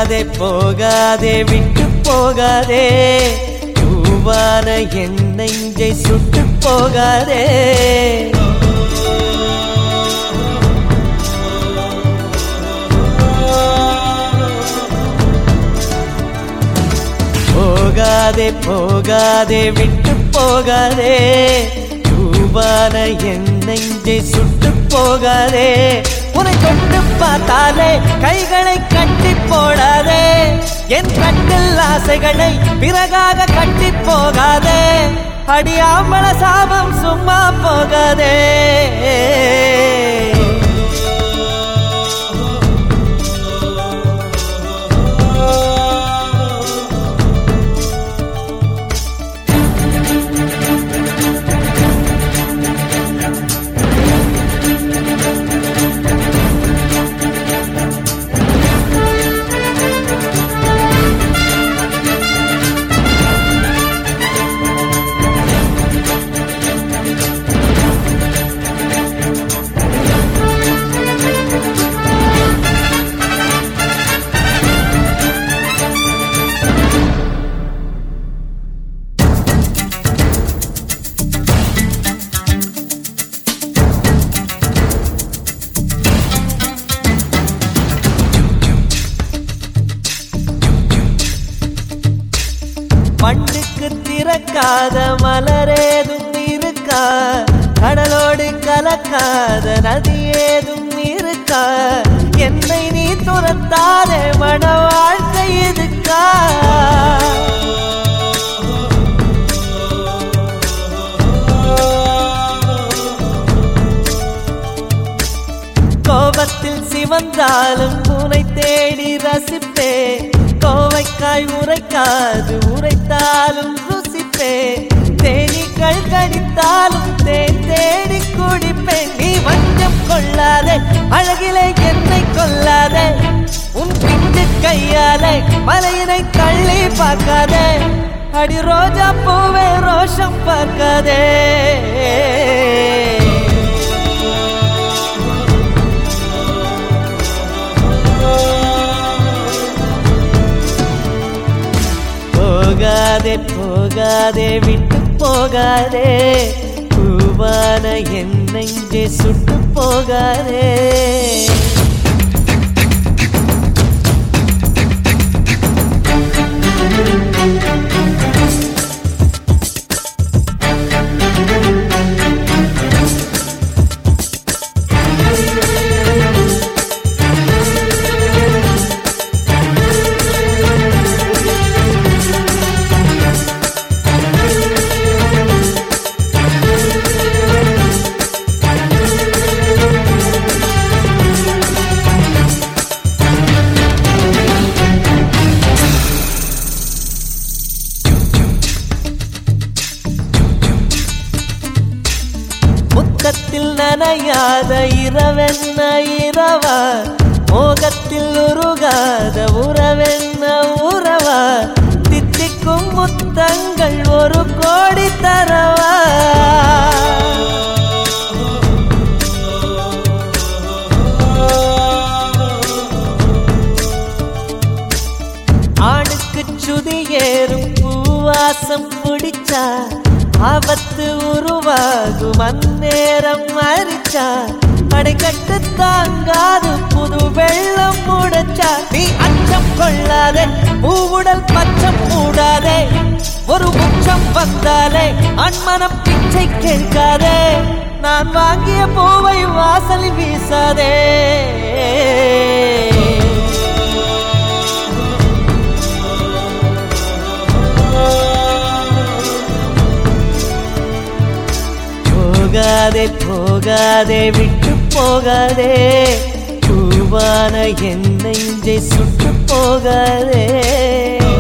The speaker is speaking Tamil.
போகாதே போகாதே விட்டு போகாதே பூவான என் நெஞ்சை சுட்டு போகாதே போகாதே போகாதே விட்டு போகாதே பூவான என் நெஞ்சை சுட்டு போகாதே உன்னை தொட்டு பார்த்தாலே கைகளை கட்டி போடாதே என் கட்டில் ஆசைகளை பிறகாக கட்டி போகாதே அடியாமல சாபம் சும்மா போகாதே மண்ணுக்கு திறக்காத மலரேதும் இருக்கா கடலோடு கலக்காத நதி ஏதும் இருக்கா என்னை நீ துரத்தாதே மன வாழ்க்கை இருக்கா கோபத்தில் சிவந்தாலும் உன்னை தேடி ரசிப்பே கோவைக்காய் உரைக்காது உரைத்தாலும் ருசிப்பே தேனீக்கள் கடித்தாலும் தேன் தேடி குடிப்பேன் நீ வஞ்சம் கொள்ளாதே அழகிலே என்னை கொல்லாதே உன் பிஞ்சு கையாலே மலையினை தள்ளி பார்க்காதே அடி ரோஜா பூவே ரோஷம் பார்க்காதே போகாதே போகாதே விட்டு போகாதே பூவான என் நெஞ்சை சுட்டு போகாதே முத்தத்தில் நனையாத இரவென்ன இரவா மோகத்தில் உருகாத உறவென்ன உறவா தித்திக்கும் முத்தங்கள் ஒரு கோடி தரவா ஆணுக்கு சுதி ஏறும் பூவாசம் பிடிச்சா ஆபத்து உருவாகும் அந்நேரம் மறிச்சா அடைக்கட்டு தாங்காது புது வெள்ளம் முடச்சா நீ அச்சம் கொள்ளாதே பூவுடல் பச்சம் மூடாதே ஒரு உச்சம் வந்தாலே அன்மனம் பிச்சை கேட்காதே நான் வாங்கிய பூவை வாசலில் வீசாதே போகாதே போகாதே விட்டு போகாதே பூவான என் நெஞ்சை சுட்டு போகாதே